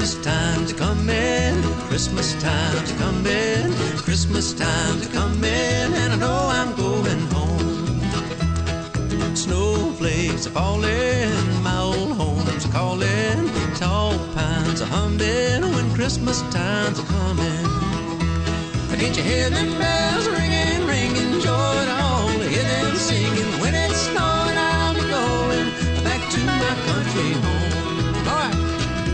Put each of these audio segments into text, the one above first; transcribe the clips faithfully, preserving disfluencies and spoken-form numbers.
Christmas time's a-comin', Christmas time's a-comin', Christmas time's a-comin', and I know I'm going home. Snowflakes are falling, my old home's a-calling, tall pines are humming when Christmas time's a-comin'. Can't you hear them bells ringing, ringing, joy to all to hear them singing. When it's snowing, I'll be going back to my country home. All right.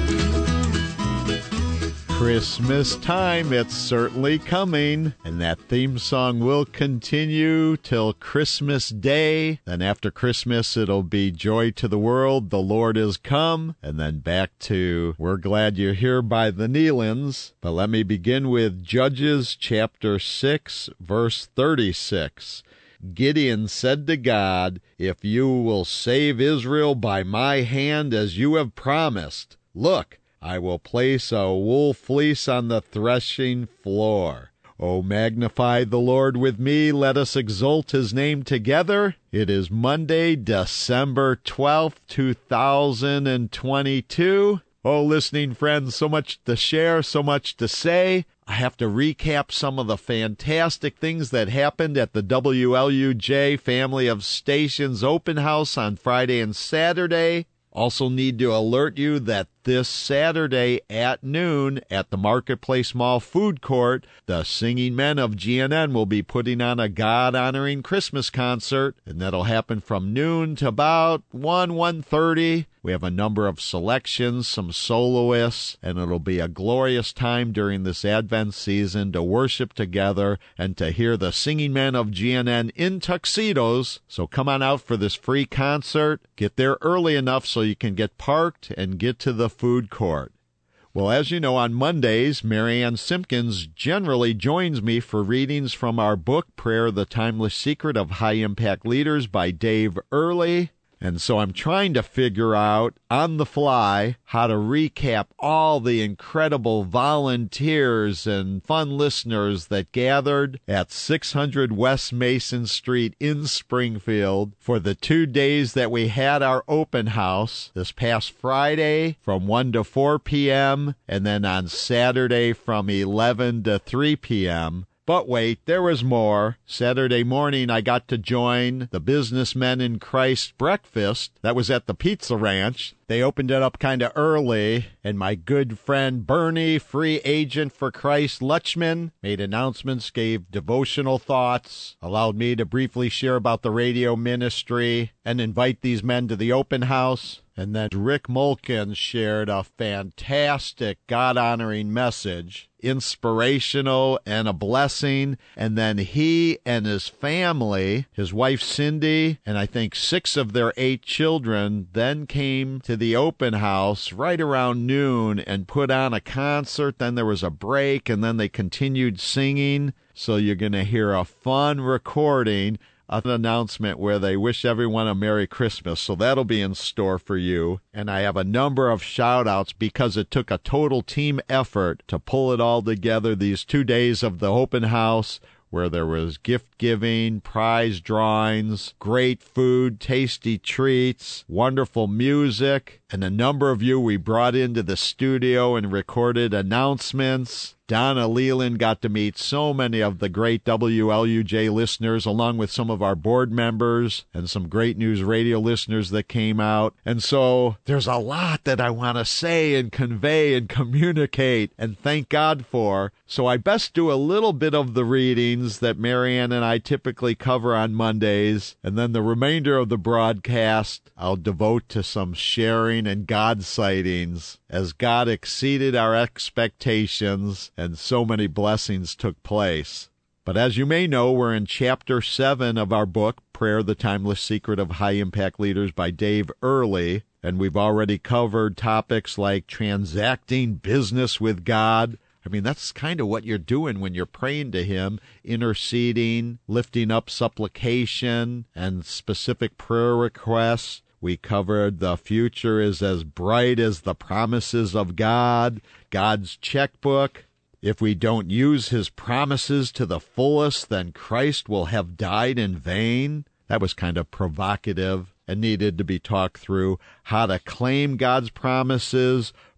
Christmas time, it's certainly coming, and that theme song will continue till Christmas Day. Then after Christmas, it'll be Joy to the World, the Lord is come, and then back to We're Glad You're Here by the Nealons. But let me begin with Judges chapter six, verse thirty-six. Gideon said to God, "If you will save Israel by my hand as you have promised, look, I will place a wool fleece on the threshing floor. Oh, magnify the Lord with me. Let us exalt his name together." It is Monday, December twelfth, two thousand twenty-two. Oh, listening friends, so much to share, so much to say. I have to recap some of the fantastic things that happened at the W L U J Family of Stations Open House on Friday and Saturday. Also need to alert you that this Saturday at noon at the Marketplace Mall Food Court, the Singing Men of G N N will be putting on a God-honoring Christmas concert, and that'll happen from noon to about one, one thirty. We have a number of selections, some soloists, and it'll be a glorious time during this Advent season to worship together and to hear the Singing Men of G N N in tuxedos. So come on out for this free concert. Get there early enough so you can get parked and get to the food court. Well, as you know, on Mondays, Marianne Simpkins generally joins me for readings from our book, Prayer, the Timeless Secret of High-Impact Leaders by Dave Earley. And so I'm trying to figure out on the fly how to recap all the incredible volunteers and fun listeners that gathered at six hundred West Mason Street in Springfield for the two days that we had our open house this past Friday from one to four p.m. and then on Saturday from eleven to three p.m. But wait, there was more. Saturday morning, I got to join the Businessmen in Christ breakfast that was at the Pizza Ranch. They opened it up kind of early, and my good friend Bernie, free agent for Christ Lutchman, made announcements, gave devotional thoughts, allowed me to briefly share about the radio ministry, and invite these men to the open house. And then Rick Mulkins shared a fantastic God-honoring message, inspirational and a blessing. And then he and his family, his wife Cindy, and I think six of their eight children, then came to the open house right around noon and put on a concert. Then there was a break, and then they continued singing. So you're going to hear a fun recording, an announcement where they wish everyone a Merry Christmas. So that'll be in store for you. And I have a number of shout-outs because it took a total team effort to pull it all together these two days of the open house, where there was gift giving, prize drawings, great food, tasty treats, wonderful music, and a number of you we brought into the studio and recorded announcements. Donna Leland got to meet so many of the great W L U J listeners, along with some of our board members and some great news radio listeners that came out. And so there's a lot that I want to say and convey and communicate and thank God for. So I best do a little bit of the readings that Marianne and I typically cover on Mondays, and then the remainder of the broadcast I'll devote to some sharing and God sightings as God exceeded our expectations and so many blessings took place. But as you may know, we're in chapter seven of our book, Prayer, the Timeless Secret of High-Impact Leaders by Dave Earley, and we've already covered topics like transacting business with God. I mean, that's kind of what you're doing when you're praying to him, interceding, lifting up supplication and specific prayer requests. We covered the future is as bright as the promises of God, God's checkbook. If we don't use his promises to the fullest, then Christ will have died in vain. That was kind of provocative and needed to be talked through. How to claim God's promises,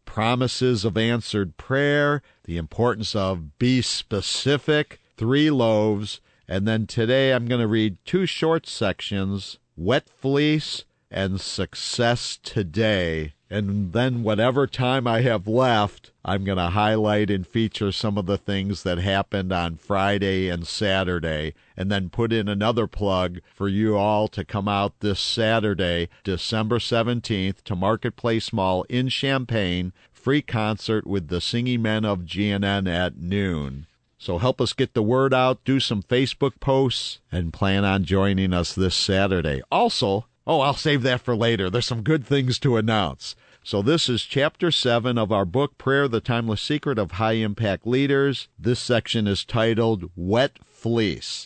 promises of answered prayer, the importance of be specific, three loaves, and then today I'm going to read two short sections, Wet Fleece and Success Today. And then whatever time I have left, I'm going to highlight and feature some of the things that happened on Friday and Saturday, and then put in another plug for you all to come out this Saturday, December seventeenth, to Marketplace Mall in Champaign, free concert with the Singing Men of G N N at noon. So help us get the word out, do some Facebook posts, and plan on joining us this Saturday. Also, oh, I'll save that for later. There's some good things to announce. So this is Chapter seven of our book, Prayer, the Timeless Secret of High-Impact Leaders. This section is titled, Wet Fleece.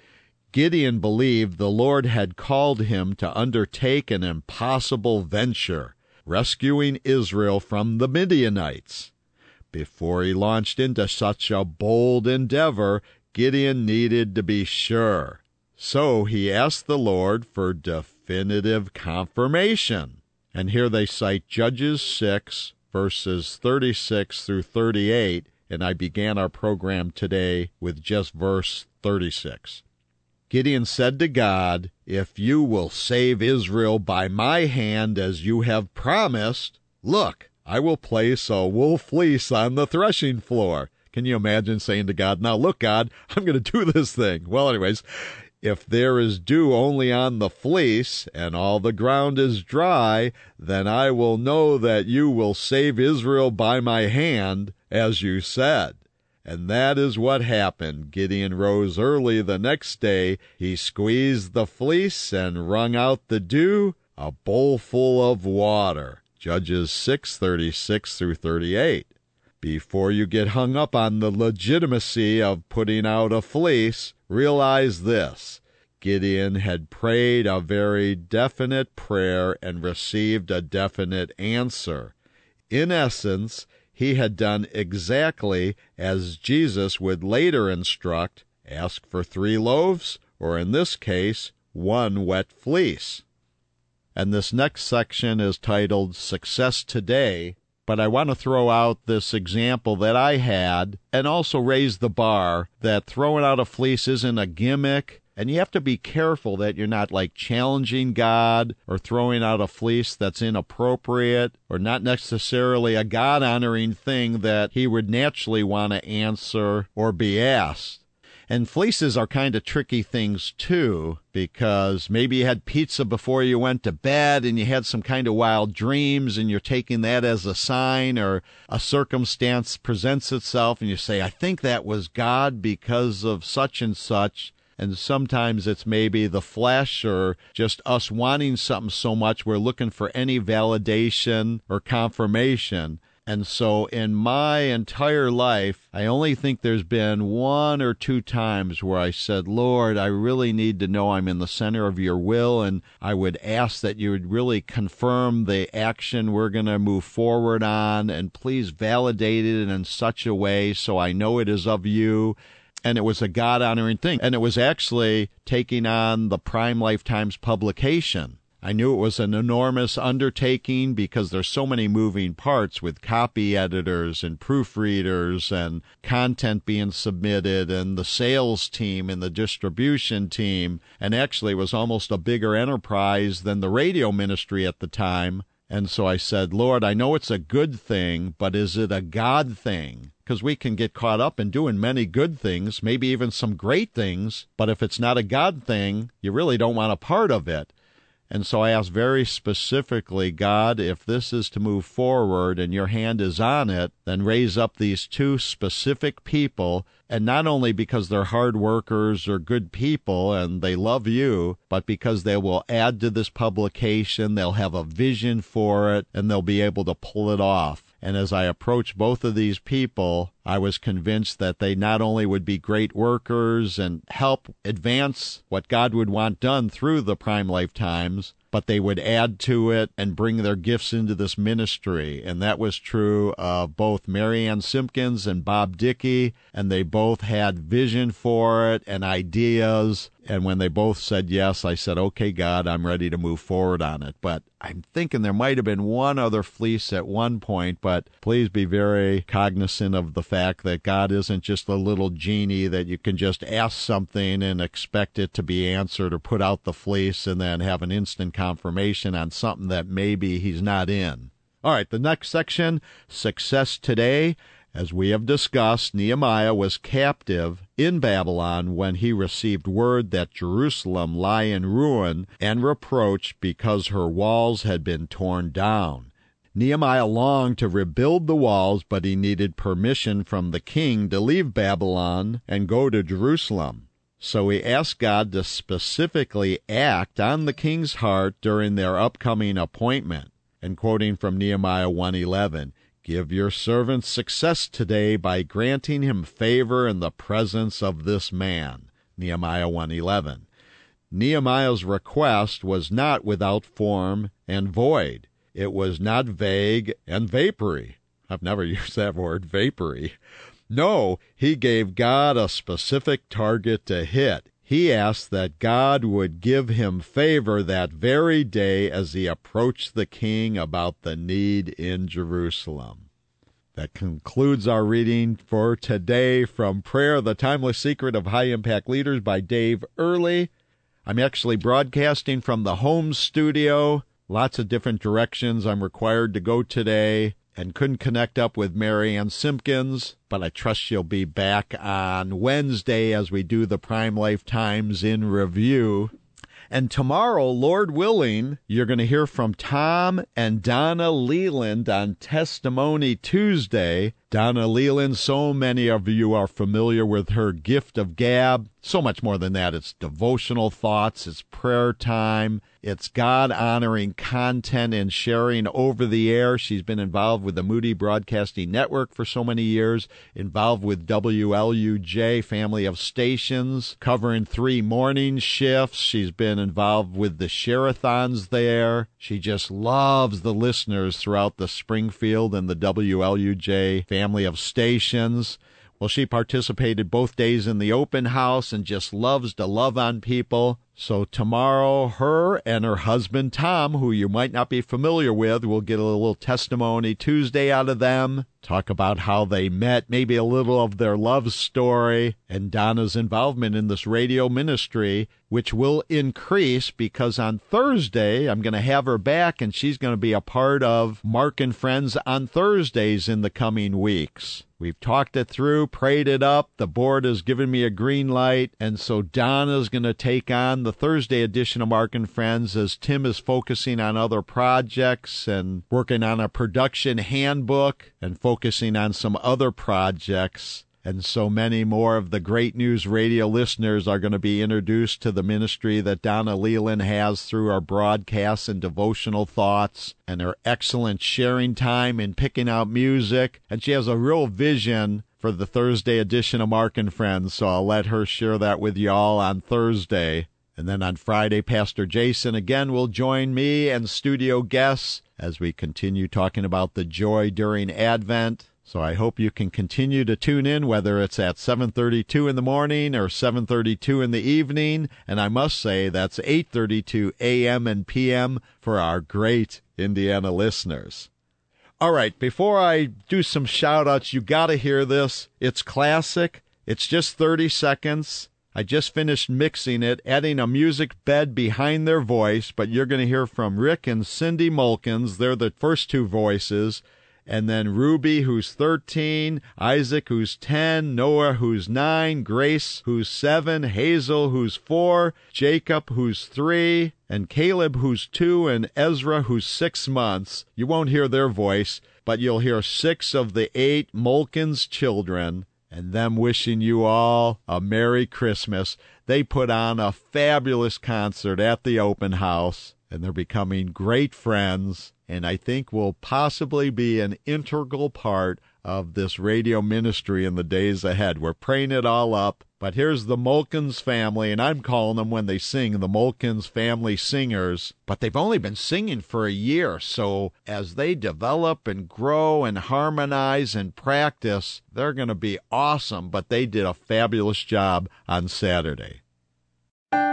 Gideon believed the Lord had called him to undertake an impossible venture, rescuing Israel from the Midianites. Before he launched into such a bold endeavor, Gideon needed to be sure. So he asked the Lord for definitive confirmation. And here they cite Judges six, verses thirty-six through thirty-eight, and I began our program today with just verse thirty-six. Gideon said to God, "If you will save Israel by my hand as you have promised, look, I will place a wool fleece on the threshing floor." Can you imagine saying to God, "Now look, God, I'm going to do this thing"? Well, anyways, if there is dew only on the fleece, and all the ground is dry, then I will know that you will save Israel by my hand, as you said. And that is what happened. Gideon rose early the next day. He squeezed the fleece and wrung out the dew, a bowl full of water. Judges six, thirty-six through thirty-eight. Before you get hung up on the legitimacy of putting out a fleece, realize this. Gideon had prayed a very definite prayer and received a definite answer. In essence, he had done exactly as Jesus would later instruct, ask for three loaves, or in this case, one wet fleece. And this next section is titled Success Today, but I want to throw out this example that I had and also raise the bar that throwing out a fleece isn't a gimmick, and you have to be careful that you're not like challenging God or throwing out a fleece that's inappropriate or not necessarily a God-honoring thing that he would naturally want to answer or be asked. And fleeces are kind of tricky things, too, because maybe you had pizza before you went to bed and you had some kind of wild dreams and you're taking that as a sign, or a circumstance presents itself and you say, I think that was God because of such and such. And sometimes it's maybe the flesh or just us wanting something so much we're looking for any validation or confirmation. And so in my entire life, I only think there's been one or two times where I said, Lord, I really need to know I'm in the center of your will, and I would ask that you would really confirm the action we're going to move forward on, and please validate it in such a way so I know it is of you. And it was a God-honoring thing. And it was actually taking on the Prime Lifetimes publication. I knew it was an enormous undertaking because there's so many moving parts with copy editors and proofreaders and content being submitted and the sales team and the distribution team. And actually it was almost a bigger enterprise than the radio ministry at the time. And so I said, Lord, I know it's a good thing, but is it a God thing? Because we can get caught up in doing many good things, maybe even some great things, but if it's not a God thing, you really don't want a part of it. And so I asked very specifically, God, if this is to move forward and your hand is on it, then raise up these two specific people, and not only because they're hard workers or good people and they love you, but because they will add to this publication, they'll have a vision for it, and they'll be able to pull it off. And as I approached both of these people, I was convinced that they not only would be great workers and help advance what God would want done through the Prime Lifetimes, but they would add to it and bring their gifts into this ministry. And that was true of both Marianne Simpkins and Bob Dickey, and they both had vision for it and ideas. And when they both said yes, I said, okay, God, I'm ready to move forward on it. But I'm thinking there might have been one other fleece at one point, but please be very cognizant of the fact that God isn't just a little genie that you can just ask something and expect it to be answered, or put out the fleece and then have an instant confirmation on something that maybe he's not in. All right, the next section, Success Today. As we have discussed, Nehemiah was captive in Babylon when he received word that Jerusalem lay in ruin and reproach because her walls had been torn down. Nehemiah longed to rebuild the walls, but he needed permission from the king to leave Babylon and go to Jerusalem. So he asked God to specifically act on the king's heart during their upcoming appointment. And quoting from Nehemiah one eleven, "Give your servant success today by granting him favor in the presence of this man." Nehemiah one eleven. Nehemiah's request was not without form and void. It was not vague and vapory. I've never used that word, vapory. No, he gave God a specific target to hit. He asked that God would give him favor that very day as he approached the king about the need in Jerusalem. That concludes our reading for today from Prayer, the Timeless Secret of High Impact Leaders by Dave Earley. I'm actually broadcasting from the home studio. Lots of different directions I'm required to go today, and couldn't connect up with Mary Ann Simpkins, but I trust she'll be back on Wednesday as we do the Prime Life Times in review. And tomorrow, Lord willing, you're going to hear from Tom and Donna Leland on Testimony Tuesday. Donna Leland, so many of you are familiar with her Gift of Gab. So much more than that. It's devotional thoughts, it's prayer time, it's God-honoring content and sharing over the air. She's been involved with the Moody Broadcasting Network for so many years, involved with W L U J, family of stations, covering three morning shifts. She's been involved with the share-a-thons there. She just loves the listeners throughout the Springfield and the W L U J family of stations. Well, she participated both days in the open house and just loves to love on people. So tomorrow, her and her husband, Tom, who you might not be familiar with, will get a little Testimony Tuesday out of them, talk about how they met, maybe a little of their love story, and Donna's involvement in this radio ministry, which will increase because on Thursday, I'm going to have her back, and she's going to be a part of Mark and Friends on Thursdays in the coming weeks. We've talked it through, prayed it up. The board has given me a green light, and so Donna's going to take on the Thursday edition of Mark and Friends as Tim is focusing on other projects and working on a production handbook and focusing on some other projects. And so many more of the Great News Radio listeners are going to be introduced to the ministry that Donna Leland has through our broadcasts and devotional thoughts and her excellent sharing time in picking out music. And she has a real vision for the Thursday edition of Mark and Friends, so I'll let her share that with y'all on Thursday. And then on Friday, Pastor Jason again will join me and studio guests as we continue talking about the joy during Advent. So I hope you can continue to tune in, whether it's at seven thirty-two in the morning or seven thirty-two in the evening. And I must say that's eight thirty-two a m and p m for our great Indiana listeners. All right, before I do some shout-outs, you got to hear this. It's classic. It's just thirty seconds. I just finished mixing it, adding a music bed behind their voice, but you're going to hear from Rick and Cindy Mulkins. They're the first two voices. And then Ruby, who's thirteen, Isaac, who's ten, Noah, who's nine, Grace, who's seven, Hazel, who's four, Jacob, who's three, and Caleb, who's two, and Ezra, who's six months. You won't hear their voice, but you'll hear six of the eight Mulkins children, and them wishing you all a Merry Christmas. They put on a fabulous concert at the open house, and they're becoming great friends, and I think will possibly be an integral part of this radio ministry in the days ahead. We're praying it all up, but here's the Mulkins family, and I'm calling them when they sing the Mulkins Family Singers, but they've only been singing for a year, so as they develop and grow and harmonize and practice, they're going to be awesome, but they did a fabulous job on Saturday.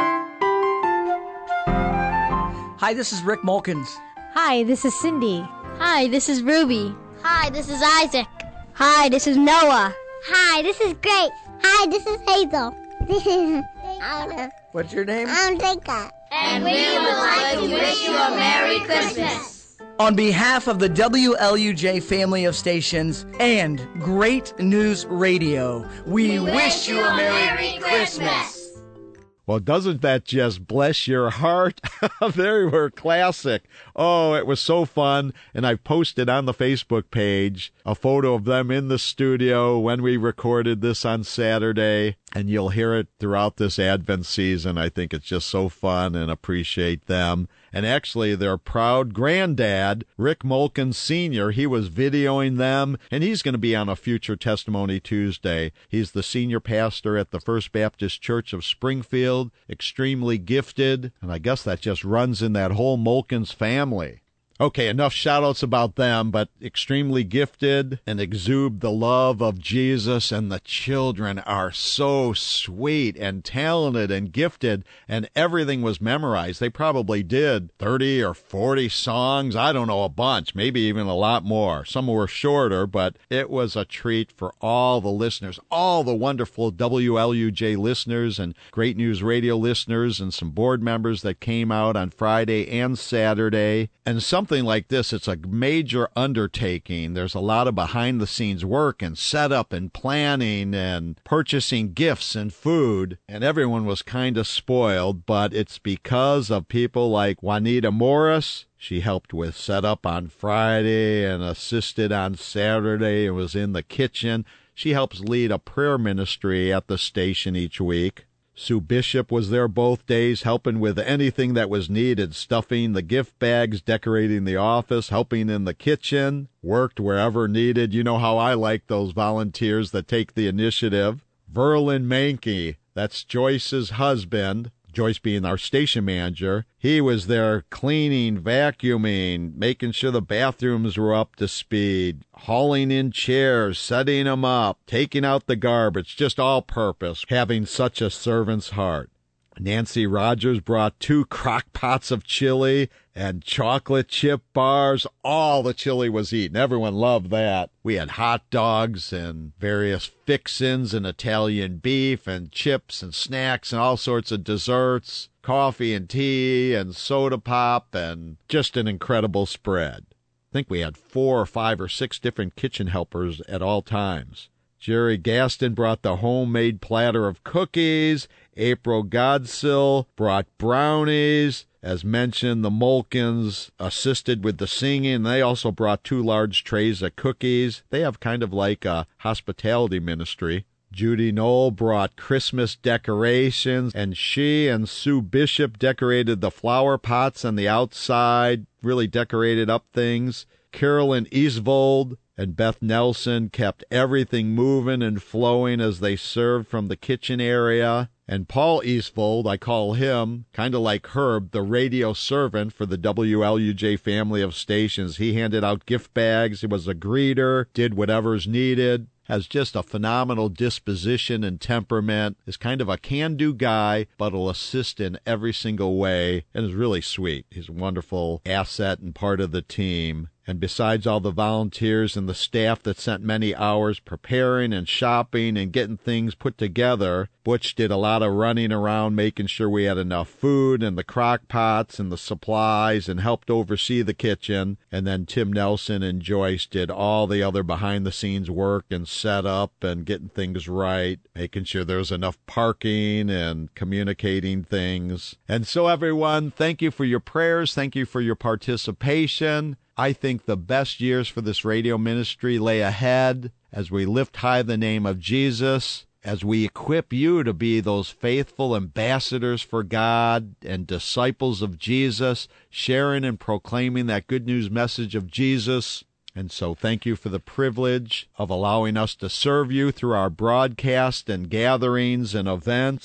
Hi, this is Rick Mulkins. Hi, this is Cindy. Hi, this is Ruby. Hi, this is Isaac. Hi, this is Noah. Hi, this is Grace. Hi, this is Hazel. This is Anna. What's your name? I'm Jacob. And we would like to wish you a Merry Christmas. On behalf of the W L U J family of stations and Great News Radio, we, we wish you a Merry, Merry Christmas. Christmas. Well, doesn't that just bless your heart? They were classic. Oh, it was so fun. And I posted on the Facebook page a photo of them in the studio when we recorded this on Saturday. And you'll hear it throughout this Advent season. I think it's just so fun and appreciate them. And actually, their proud granddad, Rick Mulkins Senior, he was videoing them, and he's going to be on a future Testimony Tuesday. He's the senior pastor at the First Baptist Church of Springfield, extremely gifted, and I guess that just runs in that whole Mulkins family. Okay, enough shout-outs about them, but extremely gifted and exude the love of Jesus, and the children are so sweet and talented and gifted, and everything was memorized. They probably did thirty or forty songs, I don't know, a bunch, maybe even a lot more. Some were shorter, but it was a treat for all the listeners, all the wonderful W L U J listeners and Great News Radio listeners and some board members that came out on Friday and Saturday, and some Something like this, it's a major undertaking. There's a lot of behind-the-scenes work and setup and planning and purchasing gifts and food, and everyone was kind of spoiled, but it's because of people like Juanita Morris. She helped with setup on Friday and assisted on Saturday and was in the kitchen. She helps lead a prayer ministry at the station each week. Sue Bishop was there both days, helping with anything that was needed, stuffing the gift bags, decorating the office, helping in the kitchen, worked wherever needed. You know how I like those volunteers that take the initiative. Verlin Mankey, that's Joyce's husband, Joyce being our station manager. He was there cleaning, vacuuming, making sure the bathrooms were up to speed, hauling in chairs, setting them up, taking out the garbage, just all purpose, having such a servant's heart. Nancy Rogers brought two crock pots of chili and chocolate chip bars. All the chili was eaten. Everyone loved that. We had hot dogs and various fixins and Italian beef and chips and snacks and all sorts of desserts, coffee and tea and soda pop, and just an incredible spread. I think we had four or five or six different kitchen helpers at all times. Jerry Gaston brought the homemade platter of cookies. April Godsill brought brownies. As mentioned, the Mulkins assisted with the singing. They also brought two large trays of cookies. They have kind of like a hospitality ministry. Judy Knoll brought Christmas decorations, and she and Sue Bishop decorated the flower pots on the outside, really decorated up things. Carolyn Eastvold and Beth Nelson kept everything moving and flowing as they served from the kitchen area. And Paul Eastvold, I call him, kind of like Herb, the radio servant for the W L U J family of stations. He handed out gift bags. He was a greeter, did whatever's needed, has just a phenomenal disposition and temperament, is kind of a can-do guy, but will assist in every single way, and is really sweet. He's a wonderful asset and part of the team. And besides all the volunteers and the staff that spent many hours preparing and shopping and getting things put together, Butch did a lot of running around making sure we had enough food and the crock pots and the supplies, and helped oversee the kitchen. And then Tim Nelson and Joyce did all the other behind-the-scenes work and setup and getting things right, making sure there was enough parking and communicating things. And so, everyone, thank you for your prayers. Thank you for your participation. I think the best years for this radio ministry lay ahead as we lift high the name of Jesus, as we equip you to be those faithful ambassadors for God and disciples of Jesus, sharing and proclaiming that good news message of Jesus. And so thank you for the privilege of allowing us to serve you through our broadcast and gatherings and events.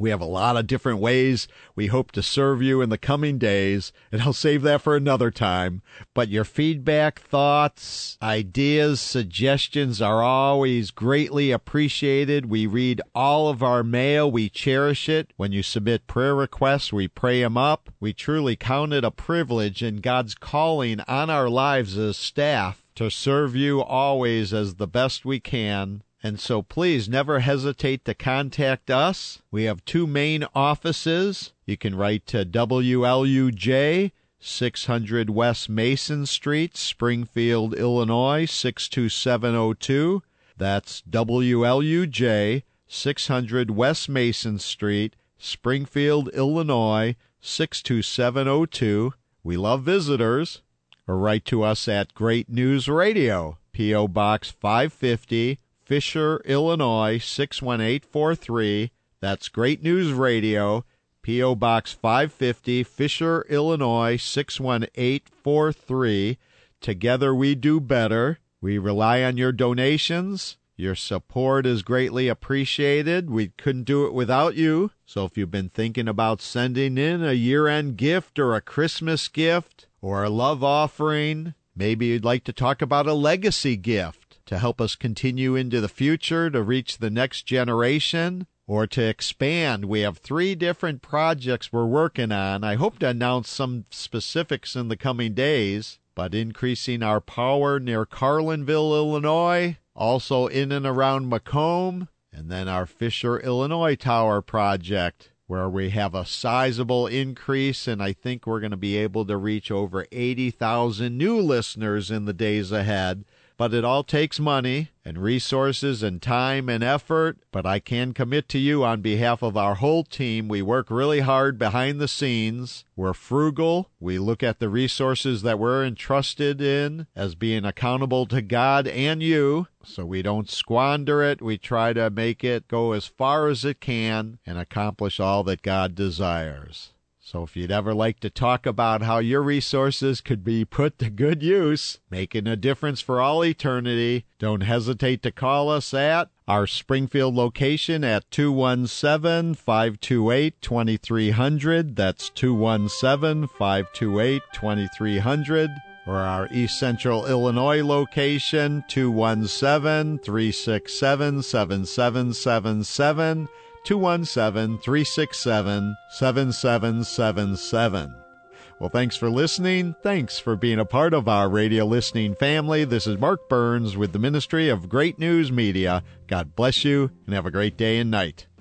We have a lot of different ways we hope to serve you in the coming days, and I'll save that for another time. But your feedback, thoughts, ideas, suggestions are always greatly appreciated. We read all of our mail. We cherish it. When you submit prayer requests, we pray them up. We truly count it a privilege in God's calling on our lives as staff to serve you always as the best we can. And so please never hesitate to contact us. We have two main offices. You can write to W L U J, six hundred West Mason Street, Springfield, Illinois, six two seven oh two. That's W L U J, six hundred West Mason Street, Springfield, Illinois, six two seven oh two. We love visitors. Or write to us at Great News Radio, P O. Box five fifty, Fisher, Illinois, six one eight four three. That's Great News Radio, P O. Box five fifty, Fisher, Illinois, six one eight four three. Together we do better. We rely on your donations. Your support is greatly appreciated. We couldn't do it without you. So if you've been thinking about sending in a year-end gift or a Christmas gift or a love offering, maybe you'd like to talk about a legacy gift to help us continue into the future, to reach the next generation, or to expand. We have three different projects we're working on. I hope to announce some specifics in the coming days, but increasing our power near Carlinville, Illinois, also in and around Macomb, and then our Fisher, Illinois Tower project, where we have a sizable increase, and I think we're going to be able to reach over eighty thousand new listeners in the days ahead. But it all takes money and resources and time and effort. But I can commit to you on behalf of our whole team, we work really hard behind the scenes. We're frugal. We look at the resources that we're entrusted in as being accountable to God and you, so we don't squander it. We try to make it go as far as it can and accomplish all that God desires. So if you'd ever like to talk about how your resources could be put to good use, making a difference for all eternity, don't hesitate to call us at our Springfield location at two one seven, five two eight, two three zero zero. That's two one seven, five two eight, two three zero zero. Or our East Central Illinois location, two one seven, three six seven, seven seven seven seven. two one seven, three six seven, seven seven seven seven. Well, thanks for listening. Thanks for being a part of our radio listening family. This is Mark Burns with the Ministry of Great News Media. God bless you and have a great day and night.